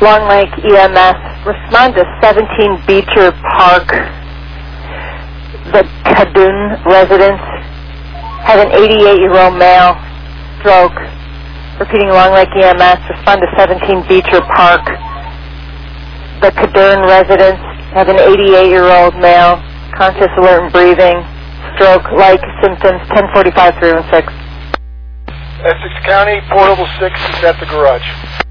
Long Lake EMS, respond to 17 Beecher Park. The Cadun residence have an 88-year-old male, stroke. Repeating, Long Lake EMS, respond to 17 Beecher Park. The Cadun residence have an 88-year-old male, conscious, alert, and breathing, stroke-like symptoms, 1045-316. Essex County, portable 6 is at the garage.